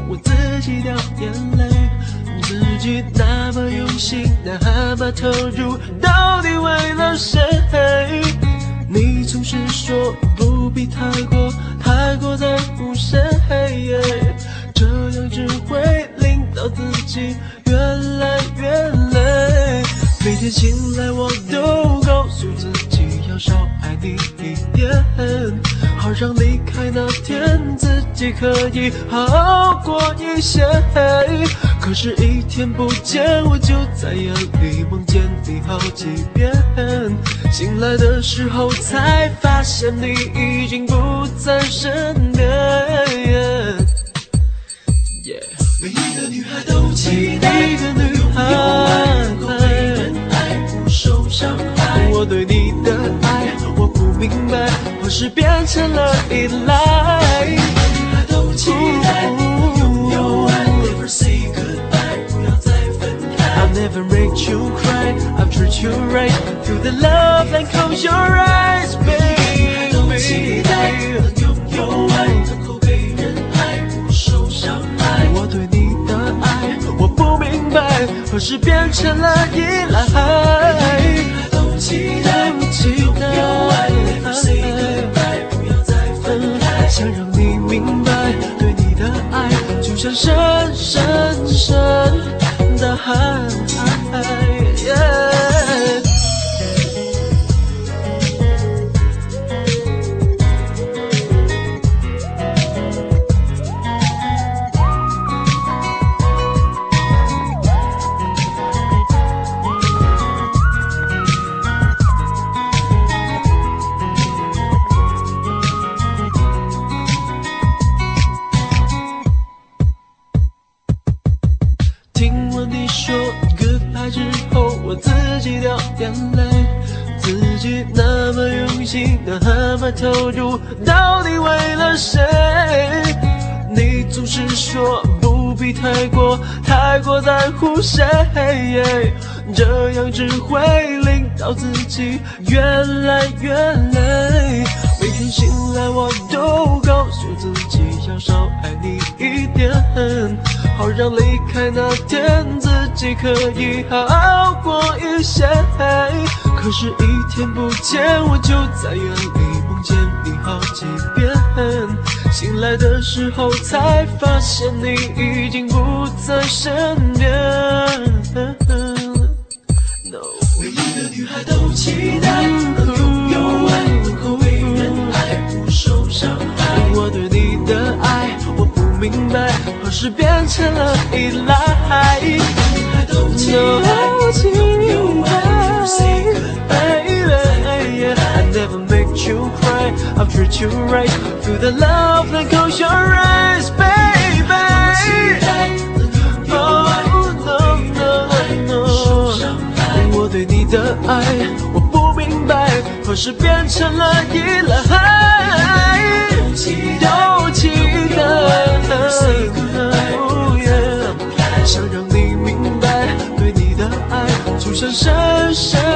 我自己掉眼泪，自己那么用心，那么投入，到底为了谁？你总是说不必太过在乎谁，这样只会令到自己越来越累。每天醒来我都告诉自己要少爱你一点，好让离开那天自己可以好过一些。可是一天不见，我就在夜里梦见你好几遍，醒来的时候才发现你已经不在身边。每一个女孩都期待拥有被人爱，不受伤害。我对你的爱，我不明白，或是变成了依赖。每一个女孩都期待拥有爱 ，Never say goodbye， 不要再分开。I'll never make you cry， I'll treat you right， Feel the love and close your eyes， baby。都期待能拥有爱，能够被人爱，不受伤害。我对你的爱，我不明白，何时变成了依赖。都期待拥有爱 ，Never say goodbye， 不要再分开。想让你明白，对你的爱就像深深深的海。听闻你说 goodbye 之后，我自己掉眼泪，自己那么用心，那么投入，到底为了谁？你总是说不必太过在乎谁，这样只会令到自己越来越累。每天醒来我都告诉自己要少爱你一点，好让离开那天自己可以好过一些。可是一天不见，我就在夜里梦见你好几遍，醒来的时候才发现你已经不在身边。每一个女孩都期待能拥有爱，能够被人爱，不受伤害。我对你的爱，我不明白，何时变成了依赖。女孩都期待拥有爱 ，Never say goodbye，I never make you cry， I'll treat you right， Feel the love and close your eyes， baby。期待能拥有爱，被人爱，不受伤害。我对你的爱，我不明白，何时变成了依赖。都期待，想让你明白，对你的爱就像深深